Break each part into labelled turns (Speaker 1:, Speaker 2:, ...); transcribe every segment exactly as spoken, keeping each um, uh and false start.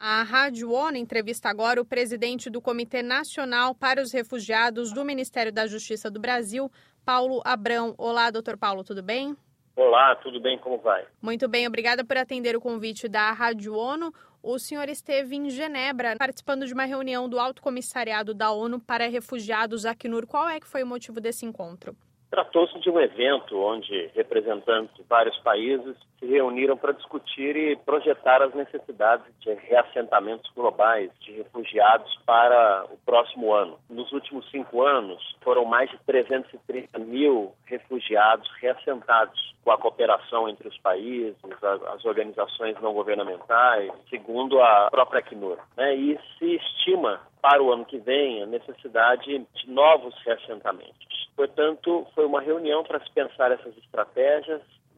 Speaker 1: A Rádio ONU entrevista agora o presidente do Comitê Nacional para os Refugiados do Ministério da Justiça do Brasil, Paulo Abrão. Olá, doutor Paulo, tudo bem?
Speaker 2: Olá, tudo bem? Como vai?
Speaker 1: Muito bem, obrigada por atender o convite da Rádio ONU. O senhor esteve em Genebra participando de uma reunião do Alto Comissariado da ONU para Refugiados, Acnur. Qual é que foi o motivo desse encontro?
Speaker 2: Tratou-se de um evento onde representantes de vários países se reuniram para discutir e projetar as necessidades de reassentamentos globais de refugiados para o próximo ano. Nos últimos cinco anos, foram mais de trezentos e trinta mil refugiados reassentados com a cooperação entre os países, as organizações não governamentais, segundo a própria Acnur. E se estima para o ano que vem a necessidade de novos reassentamentos. Portanto, foi uma reunião para se pensar essas estratégias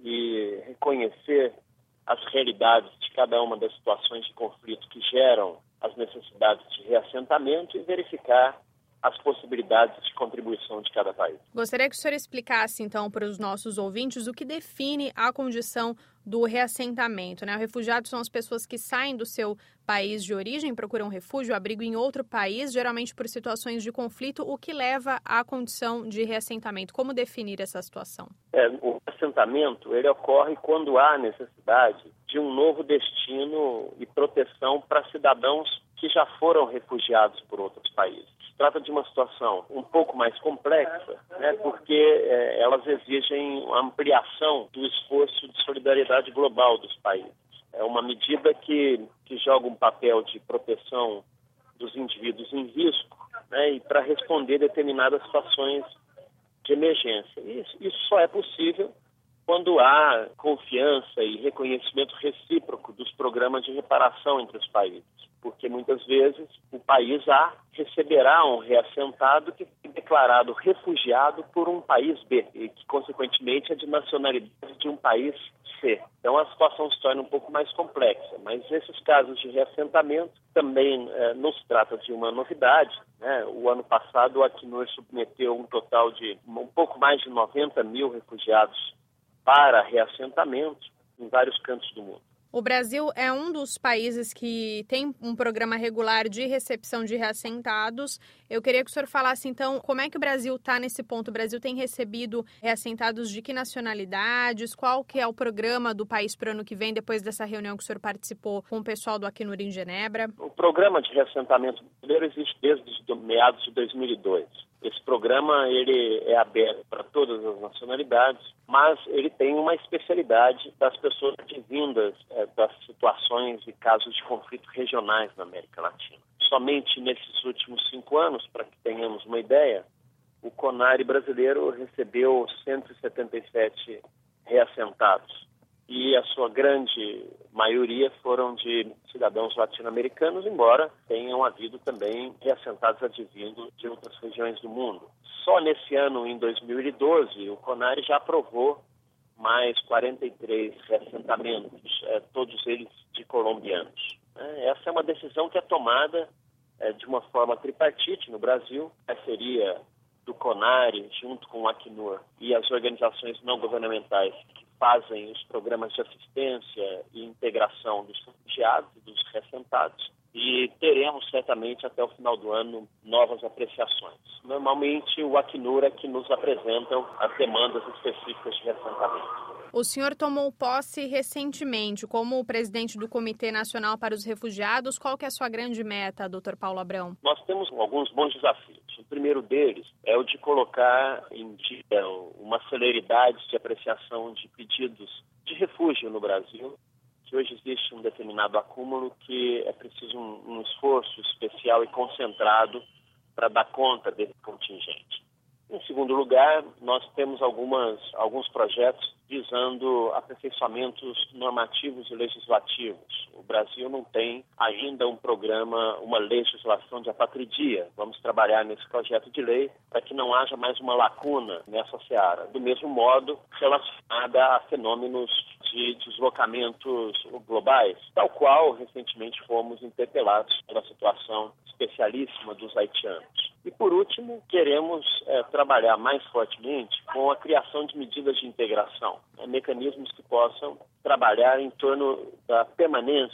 Speaker 2: e reconhecer as realidades de cada uma das situações de conflito que geram as necessidades de reassentamento e verificar as possibilidades de contribuição de cada país.
Speaker 1: Gostaria que o senhor explicasse, então, para os nossos ouvintes o que define a condição do reassentamento, né? Refugiados são as pessoas que saem do seu país de origem, procuram refúgio, abrigo em outro país, geralmente por situações de conflito. O que leva à condição de reassentamento? Como definir essa situação?
Speaker 2: É, o reassentamento ele ocorre quando há necessidade de um novo destino e proteção para cidadãos que já foram refugiados por outros países. Trata de uma situação um pouco mais complexa, né, porque é, elas exigem uma ampliação do esforço de solidariedade global dos países. É uma medida que, que joga um papel de proteção dos indivíduos em risco, né, e para responder determinadas situações de emergência. Isso, isso só é possível quando há confiança e reconhecimento recíproco dos programas de reparação entre os países. Porque muitas vezes o país A receberá um reassentado que foi declarado refugiado por um país B, e que, consequentemente, é de nacionalidade de um país C. Então, a situação se torna um pouco mais complexa. Mas esses casos de reassentamento também eh, não se trata de uma novidade, né? O ano passado, o Acnur submeteu um total de um pouco mais de noventa mil refugiados para reassentamento em vários cantos do mundo.
Speaker 1: O Brasil é um dos países que tem um programa regular de recepção de reassentados. Eu queria que o senhor falasse, então, como é que o Brasil está nesse ponto? O Brasil tem recebido reassentados de que nacionalidades? Qual que é o programa do país para o ano que vem, depois dessa reunião que o senhor participou com o pessoal do Acnur em Genebra?
Speaker 2: O programa de reassentamento brasileiro existe desde meados de dois mil e dois. Esse programa ele é aberto para todas as nacionalidades, mas ele tem uma especialidade das pessoas advindas é, das situações e casos de conflito regionais na América Latina. Somente nesses últimos cinco anos, para que tenhamos uma ideia, o CONARE brasileiro recebeu cento e setenta e sete reassentados. E a sua grande maioria foram de cidadãos latino-americanos, embora tenham havido também reassentados advindo de outras regiões do mundo. Só nesse ano, em dois mil e doze, o CONARE já aprovou mais quarenta e três reassentamentos, é, todos eles de colombianos. É, essa é uma decisão que é tomada é, de uma forma tripartite no Brasil, parceria do CONARE, junto com o Acnur e as organizações não governamentais que fazem os programas de assistência e integração dos refugiados e dos reassentados. E teremos, certamente, até o final do ano, novas apreciações. Normalmente, o Acnur é que nos apresenta as demandas específicas de reassentamento.
Speaker 1: O senhor tomou posse recentemente como presidente do Comitê Nacional para os Refugiados. Qual que é a sua grande meta, doutor Paulo Abrão?
Speaker 2: Nós temos alguns bons desafios. O primeiro deles é o de colocar em dia uma celeridade de apreciação de pedidos de refúgio no Brasil, que hoje existe um determinado acúmulo que é preciso um, um esforço especial e concentrado para dar conta desse contingente. Em segundo lugar, nós temos algumas, alguns projetos visando aperfeiçoamentos normativos e legislativos. O Brasil não tem ainda um programa, uma legislação de apatridia. Vamos trabalhar nesse projeto de lei para que não haja mais uma lacuna nessa seara. Do mesmo modo, relacionada a fenômenos de deslocamentos globais, tal qual recentemente fomos interpelados pela situação especialíssima dos haitianos. E, por último, queremos é, trabalhar mais fortemente com a criação de medidas de integração, né, mecanismos que possam trabalhar em torno da permanência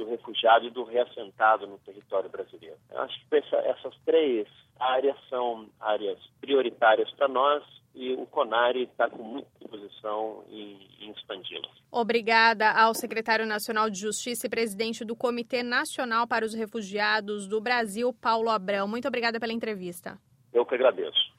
Speaker 2: do refugiado e do reassentado no território brasileiro. Eu acho que essa, essas três áreas são áreas prioritárias para nós e o CONARE está com muita disposição em, em expandi-las.
Speaker 1: Obrigada ao secretário nacional de Justiça e presidente do Comitê Nacional para os Refugiados do Brasil, Paulo Abrão. Muito obrigada pela entrevista.
Speaker 2: Eu que agradeço.